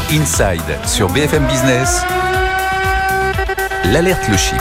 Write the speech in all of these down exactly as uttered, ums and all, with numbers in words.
Inside sur B F M Business, l'alerte Le Chypre.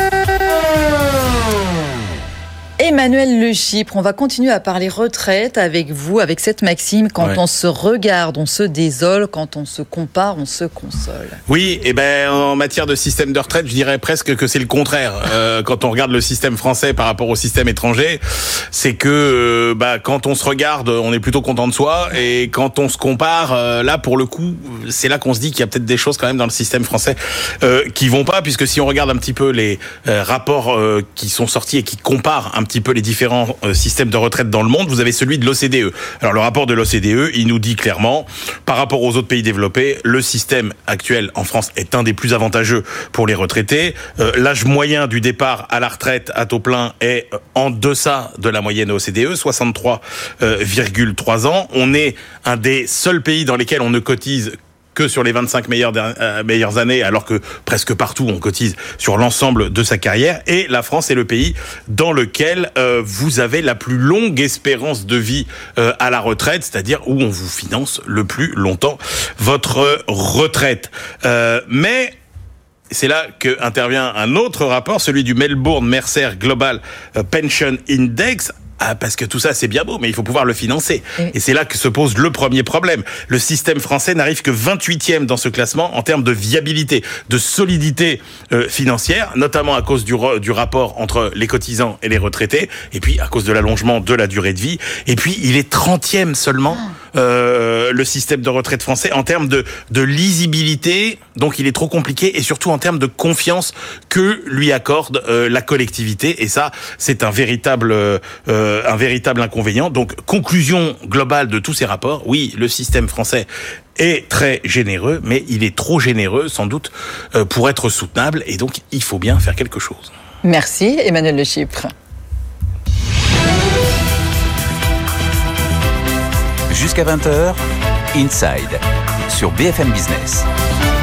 Emmanuel Le Chypre, on va continuer à parler retraite avec vous, avec cette maxime, quand ouais. on se regarde, on se désole, quand on se compare, on se console. Oui, et ben en matière de système de retraite, je dirais presque que c'est le contraire. Euh, quand on regarde le système français par rapport au système étranger, c'est que euh, bah quand on se regarde, on est plutôt content de soi, et quand on se compare, euh, là pour le coup, c'est là qu'on se dit qu'il y a peut-être des choses quand même dans le système français euh, qui vont pas, puisque si on regarde un petit peu les euh, rapports euh, qui sont sortis et qui comparent un petit peu les différents euh, systèmes de retraite dans le monde, vous avez celui de l'O C D E. Alors le rapport de l'O C D E, il nous dit clairement, par rapport aux autres pays développés, le système actuel en France est un des plus avantageux pour les retraités. Euh, l'âge moyen du départ à la retraite à taux plein est en deçà de la moyenne O C D E, soixante-trois virgule trois ans. On est un des seuls pays dans lesquels on ne cotise que sur les vingt-cinq meilleures, euh, meilleures années, alors que presque partout on cotise sur l'ensemble de sa carrière. Et la France est le pays dans lequel euh, vous avez la plus longue espérance de vie euh, à la retraite, c'est-à-dire où on vous finance le plus longtemps votre retraite. Euh, mais c'est là que intervient un autre rapport, celui du Melbourne Mercer Global Pension Index. Ah, parce que tout ça, c'est bien beau, mais il faut pouvoir le financer. Oui. Et c'est là que se pose le premier problème. Le système français n'arrive que vingt-huitième dans ce classement en termes de viabilité, de solidité euh, financière, notamment à cause du, du rapport entre les cotisants et les retraités, et puis à cause de l'allongement de la durée de vie. Et puis, il est trentième seulement, euh, le système de retraite français, en termes de, de lisibilité. Donc, il est trop compliqué, et surtout en termes de confiance que lui accorde euh, la collectivité. Et ça, c'est un véritable... Euh, un véritable inconvénient. Donc, conclusion globale de tous ces rapports, oui, le système français est très généreux, mais il est trop généreux, sans doute, pour être soutenable, et donc il faut bien faire quelque chose. Merci, Emmanuel Le Chypre. Jusqu'à vingt heures, Inside, sur B F M Business.